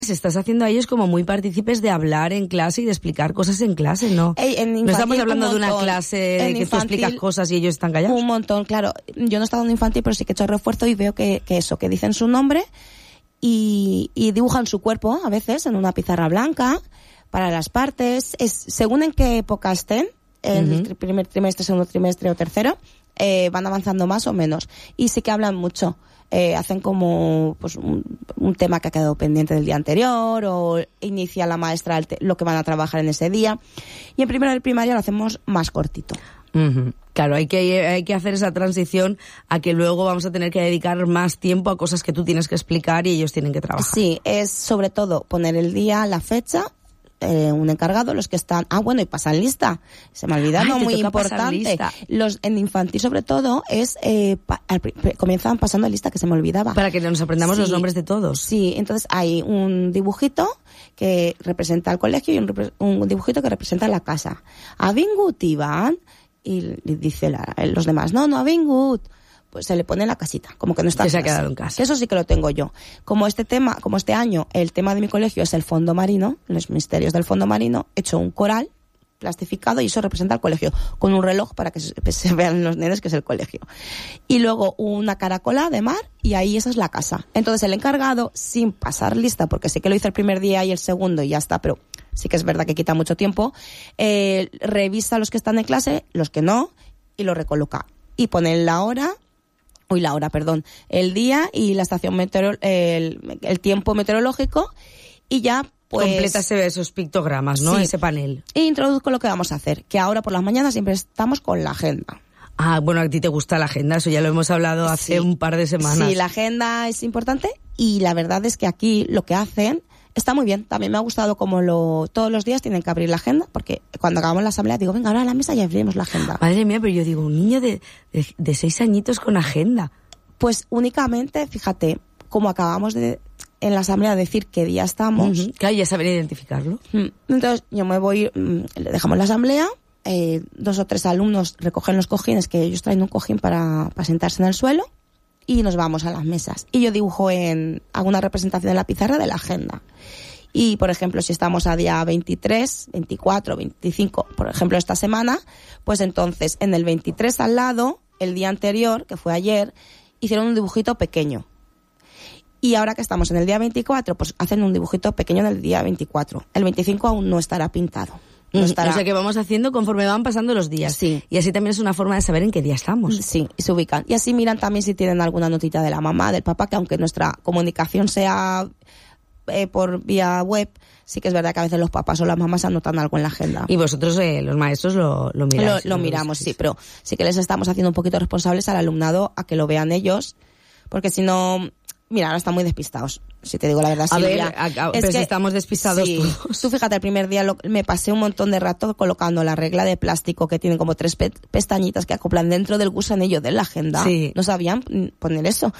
se estás haciendo a ellos como muy partícipes de hablar en clase y de explicar cosas en clase, ¿no? No estamos hablando de una clase de que tú explicas cosas y ellos están callados. Un montón, claro. Yo no he estado en infantil, pero sí que he hecho refuerzo y veo que dicen su nombre y dibujan su cuerpo a veces en una pizarra blanca para las partes. Según en qué época estén, el primer trimestre, segundo trimestre o tercero, van avanzando más o menos. Y sí que hablan mucho. Hacen como pues un tema que ha quedado pendiente del día anterior, o inicia la maestra lo que van a trabajar en ese día. Y en primero de primaria lo hacemos más cortito. Claro, hay que hacer esa transición a que luego vamos a tener que dedicar más tiempo a cosas que tú tienes que explicar y ellos tienen que trabajar. Sí, es sobre todo poner el día, la fecha, un encargado, los que están... y pasan lista. Se me ha olvidado, muy importante. En infantil, sobre todo, comienzan pasando lista, que se me olvidaba. Para que nos aprendamos los nombres de todos. Sí, entonces hay un dibujito que representa al colegio y un dibujito que representa la casa. A Vingut Iván, y dice los demás, no, a Vingut. Pues se le pone en la casita, como que no está en casa. Se ha quedado en casa. Eso sí que lo tengo yo. Como este año, el tema de mi colegio es el fondo marino, los misterios del fondo marino, he hecho un coral plastificado y eso representa al colegio, con un reloj para que se vean los nenes que es el colegio. Y luego una caracola de mar y ahí esa es la casa. Entonces el encargado, sin pasar lista, porque sí que lo hice el primer día y el segundo y ya está, pero sí que es verdad que quita mucho tiempo, revisa los que están en clase, los que no, y lo recoloca. Y pone el día y la estación el tiempo meteorológico y ya pues... Completa esos pictogramas, ¿no? Sí. Ese panel. E introduzco lo que vamos a hacer, que ahora por las mañanas siempre estamos con la agenda. Bueno, a ti te gusta la agenda, eso ya lo hemos hablado hace un par de semanas. Sí, la agenda es importante y la verdad es que aquí lo que hacen está muy bien. También me ha gustado todos los días tienen que abrir la agenda, porque cuando acabamos la asamblea digo, venga, ahora a la mesa y abrimos la agenda. Madre mía, pero yo digo, un niño de 6 añitos con agenda. Pues únicamente, fíjate, como acabamos en la asamblea decir qué día estamos. Claro, ya saben identificarlo. Entonces yo me voy, le dejamos la asamblea, 2 o 3 alumnos recogen los cojines, que ellos traen un cojín para sentarse en el suelo, y nos vamos a las mesas. Y yo dibujo hago una representación en la pizarra de la agenda. Y, por ejemplo, si estamos a día 23, 24, 25, por ejemplo, esta semana, pues entonces en el 23 al lado, el día anterior, que fue ayer, hicieron un dibujito pequeño. Y ahora que estamos en el día 24, pues hacen un dibujito pequeño en el día 24. El 25 aún no estará pintado. O sea que vamos haciendo conforme van pasando los días. Sí. Y así también es una forma de saber en qué día estamos. Sí, y se ubican. Y así miran también si tienen alguna notita de la mamá, del papá, que aunque nuestra comunicación sea por vía web, sí que es verdad que a veces los papás o las mamás anotan algo en la agenda. Y vosotros, los maestros, lo miráis. Lo miramos, sí, pero sí que les estamos haciendo un poquito responsables al alumnado a que lo vean ellos, porque si no... Mira, ahora están muy despistados, si te digo la verdad. Silvia. Pero si estamos despistados todos. Tú fíjate, el primer día me pasé un montón de rato colocando la regla de plástico que tiene como 3 pestañitas que acoplan dentro del gusanillo de la agenda. Sí. No sabían poner eso.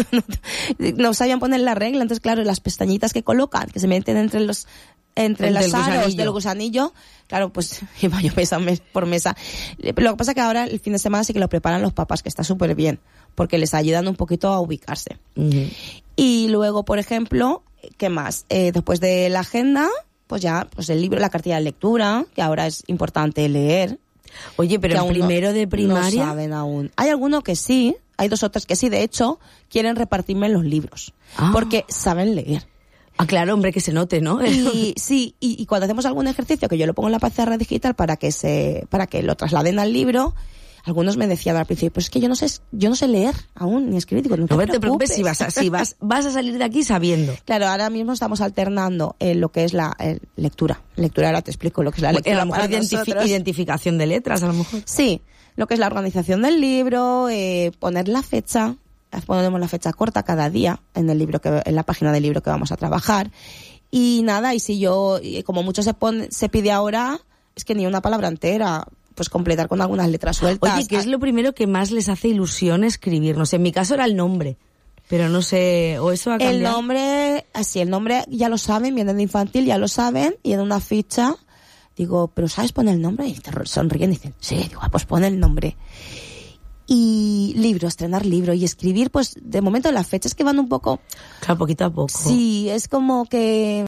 No sabían poner la regla. Entonces, claro, las pestañitas que colocan, que se meten entre los aros del gusanillo, claro, pues iba yo mesa por mesa. Lo que pasa es que ahora el fin de semana sí que lo preparan los papás, que está súper bien, porque les ayudan un poquito a ubicarse. Y luego, por ejemplo, ¿qué más? Después de la agenda, pues ya, pues el libro, la cartilla de lectura, que ahora es importante leer. Oye, pero en primero de primaria... No saben aún. Hay alguno que sí, hay 2 o 3 que sí, de hecho, quieren repartirme los libros, porque saben leer. Claro, hombre, que se note, ¿no? Y cuando hacemos algún ejercicio, que yo lo pongo en la pizarra digital para que lo trasladen al libro, algunos me decían al principio, pues es que yo no sé leer aún, ni escribir. Digo, no te preocupes. Si vas a salir de aquí sabiendo. Claro, ahora mismo estamos alternando lo que es la lectura. Lectura, ahora te explico lo que es la lectura. A lo mejor identificación de letras, a lo mejor. Sí, lo que es la organización del libro, poner la fecha. Ponemos la fecha corta cada día en la página del libro que vamos a trabajar. Y nada, y si como mucho se pide ahora, es que ni una palabra entera, pues completar con algunas letras sueltas. Oye, ¿qué es lo primero que más les hace ilusión escribir? No sé, en mi caso era el nombre, pero no sé, o eso ha cambiado. El nombre ya lo saben, viene de infantil, ya lo saben, y en una ficha digo, ¿pero sabes poner el nombre? Y te sonríen y dicen, sí, digo, pues pon el nombre. Y libro, estrenar libro y escribir, pues de momento las fechas que van un poco... Claro, poquito a poco. Sí, es como que